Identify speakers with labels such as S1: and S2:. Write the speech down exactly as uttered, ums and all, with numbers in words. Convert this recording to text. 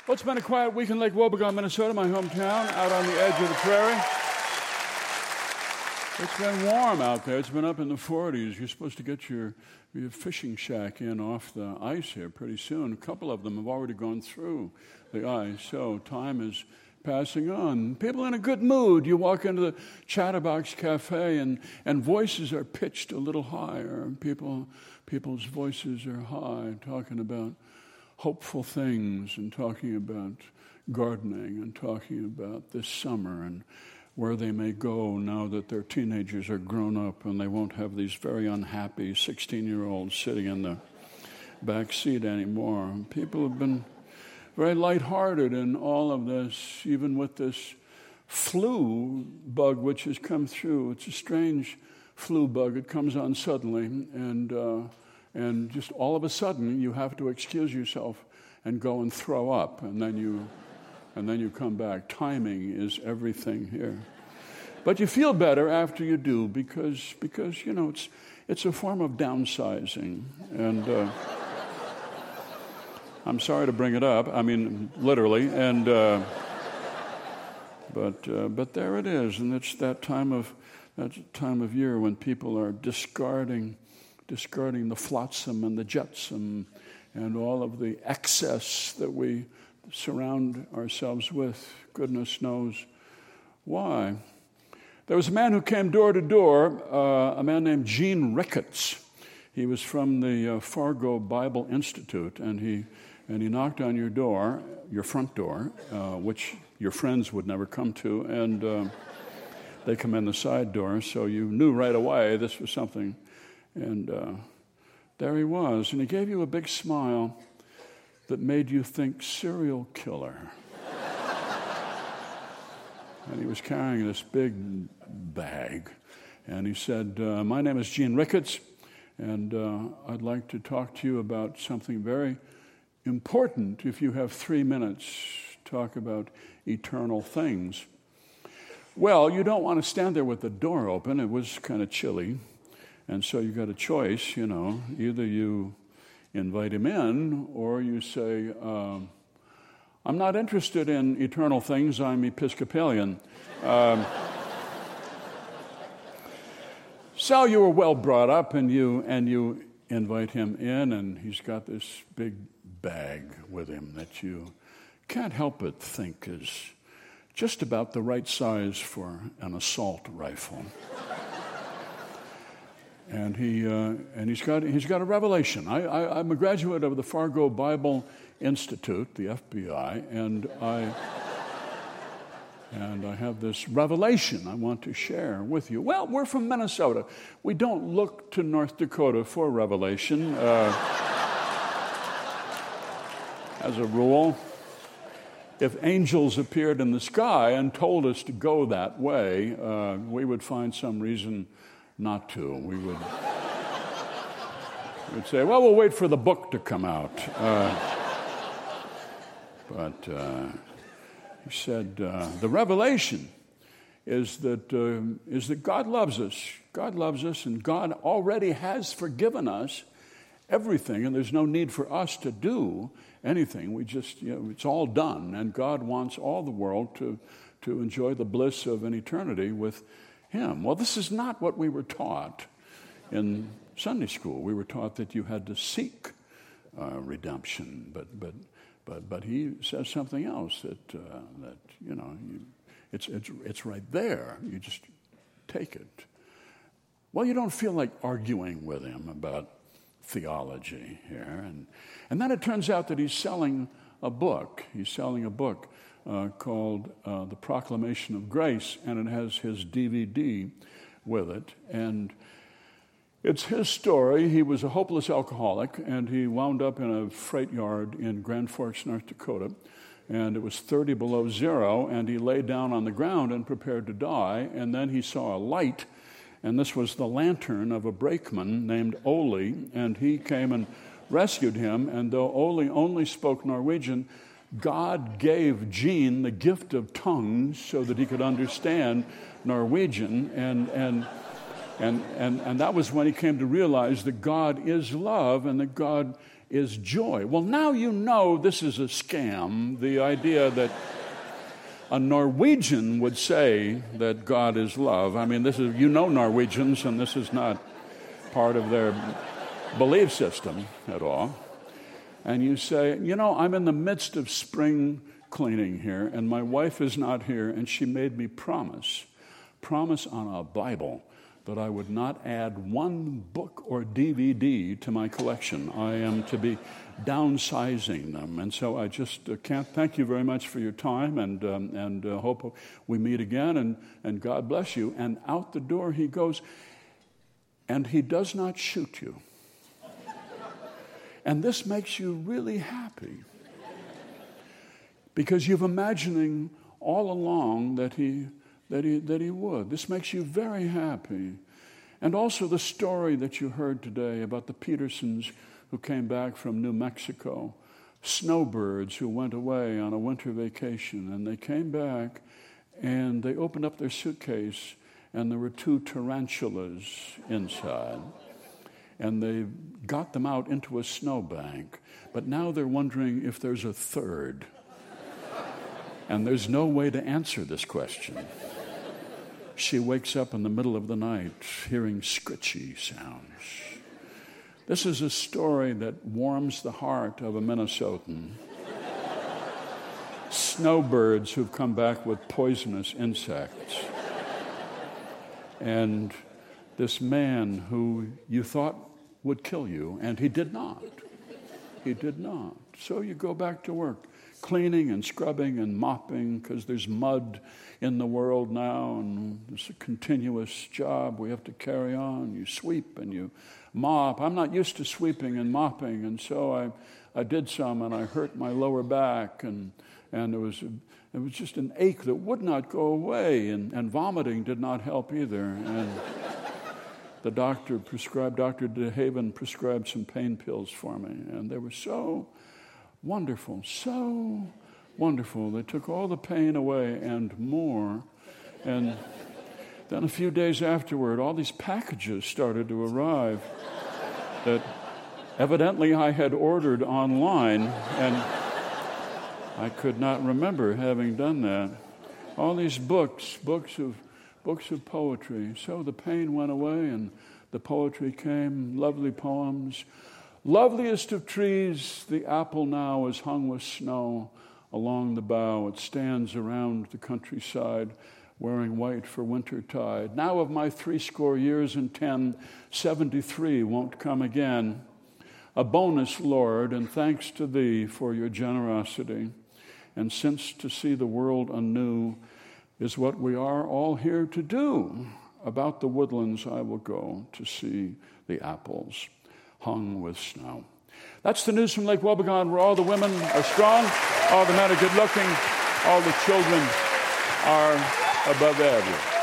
S1: Well, it's been a quiet week in Lake Wobegon, Minnesota, my hometown, out on the edge of the prairie. It's been warm out there. It's been up in the forties. You're supposed to get your, your fishing shack in off the ice here pretty soon. A couple of them have already gone through the ice, so time is passing on. People in a good mood. You walk into the Chatterbox Cafe and, and voices are pitched a little higher. People, people's voices are high, talking about hopeful things and talking about gardening and talking about this summer and where they may go now that their teenagers are grown up and they won't have these very unhappy sixteen-year-olds sitting in the back seat anymore. People have been very lighthearted in all of this, even with this flu bug which has come through. It's a strange flu bug. It comes on suddenly, and uh, and just all of a sudden you have to excuse yourself and go and throw up, and then you and then you come back. Timing is everything here. But you feel better after you do because because you know it's it's a form of downsizing, and uh, I'm sorry to bring it up. I mean literally, and uh, but uh, but there it is, and it's that time of that time of year when people are discarding. discarding the flotsam and the jetsam and all of the excess that we surround ourselves with. Goodness knows why. There was a man who came door to door, uh, a man named Gene Ricketts. He was from the uh, Fargo Bible Institute, and he and he knocked on your door, your front door, uh, which your friends would never come to, and uh, they come in the side door, so you knew right away this was something. And uh, there he was, and he gave you a big smile that made you think serial killer. And he was carrying this big bag, and he said, uh, my name is Gene Ricketts, and uh, I'd like to talk to you about something very important. If you have three minutes, talk about eternal things. Well, you don't want to stand there with the door open. It was kind of chilly. And so you got a choice, you know, either you invite him in or you say, um, I'm not interested in eternal things, I'm Episcopalian. Um, so you were well brought up and you and you invite him in, and he's got this big bag with him that you can't help but think is just about the right size for an assault rifle. And he uh, and he's got he's got a revelation. I, I, I'm a graduate of the Fargo Bible Institute, the F B I, and I and I have this revelation I want to share with you. Well, we're from Minnesota. We don't look to North Dakota for revelation, uh, as a rule. If angels appeared in the sky and told us to go that way, uh, we would find some reason not to. We would we'd say, well, we'll wait for the book to come out. Uh, but uh, he said, uh, the revelation is that uh, is that God loves us. God loves us, and God already has forgiven us everything, and there's no need for us to do anything. We just, you know, it's all done, and God wants all the world to to enjoy the bliss of an eternity with Him. Well, this is not what we were taught in Sunday school. We were taught that you had to seek uh, redemption, but but but but he says something else that uh, that you know you, it's it's it's right there. You just take it. Well, you don't feel like arguing with him about theology here, and and then it turns out that he's selling a book. He's selling a book. Uh, called uh, The Proclamation of Grace, and it has his D V D with it. And it's his story. He was a hopeless alcoholic, and he wound up in a freight yard in Grand Forks, North Dakota. And it was thirty below zero, and he lay down on the ground and prepared to die. And then he saw a light, and this was the lantern of a brakeman named Ole, and he came and rescued him. And though Ole only spoke Norwegian, God gave Gene the gift of tongues so that he could understand Norwegian, and and and and and that was when he came to realize that God is love and that God is joy. Well, now you know this is a scam, the idea that a Norwegian would say that God is love. I mean, this is, you know Norwegians, and this is not part of their belief system at all. And you say, you know, I'm in the midst of spring cleaning here, and my wife is not here, and she made me promise, promise on a Bible that I would not add one book or D V D to my collection. I am to be downsizing them. And so I just uh, can't thank you very much for your time, and um, and uh, hope we meet again, and, and God bless you. And out the door he goes, and he does not shoot you. And this makes you really happy, because you've imagining all along that he that he that he would. This makes you very happy. And also the story that you heard today about the Petersons who came back from New Mexico, snowbirds who went away on a winter vacation, and they came back and they opened up their suitcase and there were two tarantulas inside. And they got them out into a snowbank. But now they're wondering if there's a third. And there's no way to answer this question. She wakes up in the middle of the night hearing scritchy sounds. This is a story that warms the heart of a Minnesotan. Snowbirds who've come back with poisonous insects. And this man who you thought would kill you, and he did not. He did not. So you go back to work, cleaning and scrubbing and mopping, because there's mud in the world now, and it's a continuous job we have to carry on. You sweep and you mop. I'm not used to sweeping and mopping, and so I, I did some, and I hurt my lower back, and and it was a, it was just an ache that would not go away, and, and vomiting did not help either. And the doctor prescribed, Doctor DeHaven prescribed some pain pills for me, and they were so wonderful, so wonderful. They took all the pain away and more. And then a few days afterward, all these packages started to arrive that evidently I had ordered online, and I could not remember having done that. All these books, books of books of poetry. So the pain went away and the poetry came, lovely poems. Loveliest of trees, the apple now is hung with snow. Along the bough it stands around the countryside, wearing white for wintertide. Now of my threescore years and ten, seventy-three won't come again. A bonus, Lord, and thanks to thee for your generosity. And since to see the world anew is what we are all here to do, about the woodlands I will go to see the apples hung with snow. That's the news from Lake Wobegon, where all the women are strong, all the men are good looking, all the children are above average.